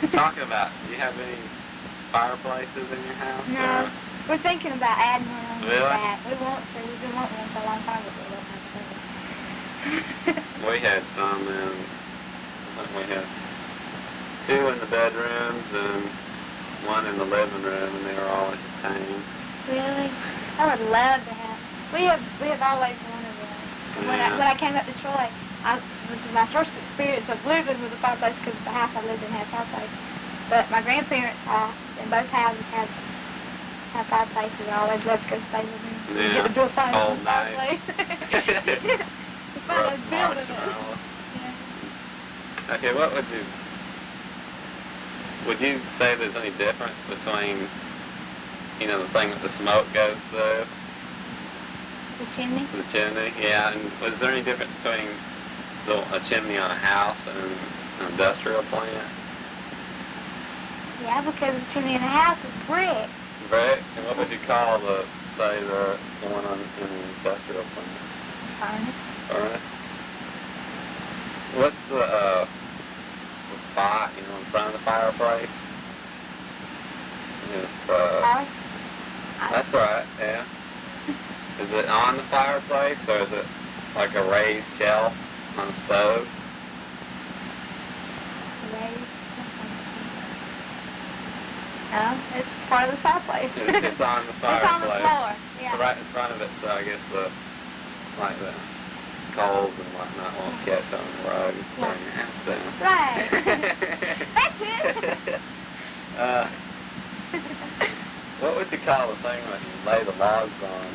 Talking about, do you have any fireplaces in your house? No. We're thinking about adding one on Really? the back. We want to. We've been wanting one for a long time, but we don't have it. We had some in, I think we had 2 in the bedrooms and 1 in the living room, and they were always the same. Really? I would love to have. We have always wanted one. Yeah. When I came up to Troy, this is my first experience of living with a fireplace because the house I lived in had a fireplace. But my grandparents' house in both houses have fireplaces. I always loved to go stay with them. Yeah. Get to do a fire All in the night. fireplace. It's fun of building it. Yeah. Okay, what would you say there's any difference between, you know, the thing that the smoke goes through? The chimney? The chimney, yeah. And was there any difference between a chimney on a house and an industrial plant? Yeah, because the chimney in the house is brick. Brick? And what would you call the one on in the industrial plant? Furnace. Furnace? What's the spot, you know, in front of the fireplace? It's, Hearth? that's right, yeah. Is it on the fireplace, or is it like a raised shelf on the stove? Raised? No, it's part of the fireplace. It's on the fireplace. It's on the floor, yeah. So right in front of it, so I guess the coals and whatnot won't catch on the rug and burn your house down. Right. That's it. What would you call the thing when you lay the logs on?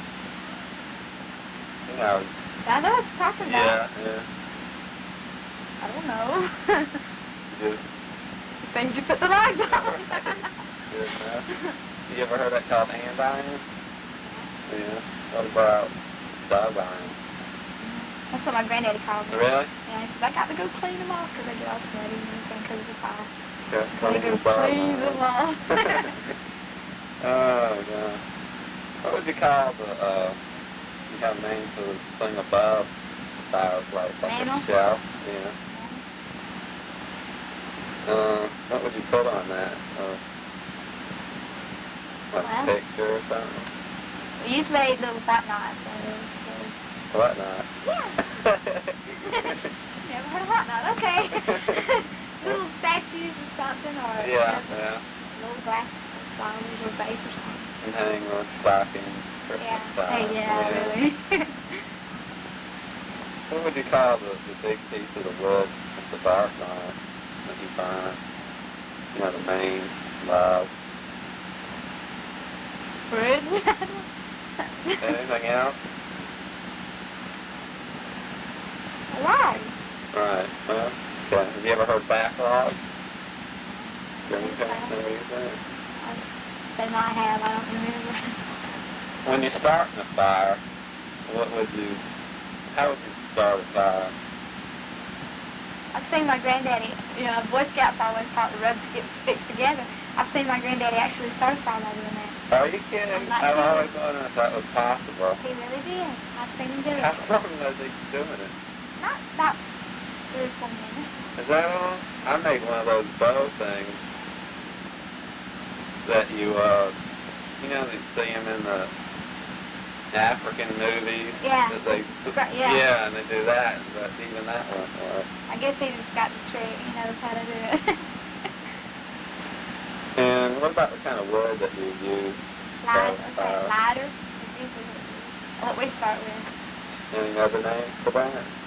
You know. I know what you're talking about. Yeah. I don't know. Just The things you put the logs on. good enough. You ever heard that called andirons? Yeah. What about dog irons? That's what my granddaddy called me. Really? Yeah, he says, I got to go clean them off because they get all sweaty and everything because of the fire. Yeah, So he goes, clean them off. Oh, God. What would you call you have a name for the thing above the fireplace, like Mantle? a shelf? Yeah. What would you put on that? Like a picture or something? We used to lay little white knives on those. What not? Yeah. Never heard of hot knot. Okay. Little statues or something, or Yeah. little glass flowers or vase or something. And hang with stockings, Christmas time. Hey, really. What would you call the big piece of the wood with the bark on it that you find? You know, the main log. Wood? Anything else? Why? Right. Well, okay. Have you ever heard backlog? Green cemetery? They might have, I don't remember. When you're starting a fire, how would you start a fire? I've seen my granddaddy, you know, Boy Scouts always taught the rubs to get sticks together. I've seen my granddaddy actually start a fire by doing that. Are you kidding? I've always wondered if that was possible. He really did. I've seen him do it. How long was he doing it? Not about 3 or 4 minutes. Is that all? I made one of those bow things that you know, they see them in the African movies. Yeah. That they, yeah. and they do that, but even that won't work. I guess he just got the trick. He knows how to do it. And what about the kind of wood that you use? Lighter. It's usually what we start with. Any other names for that?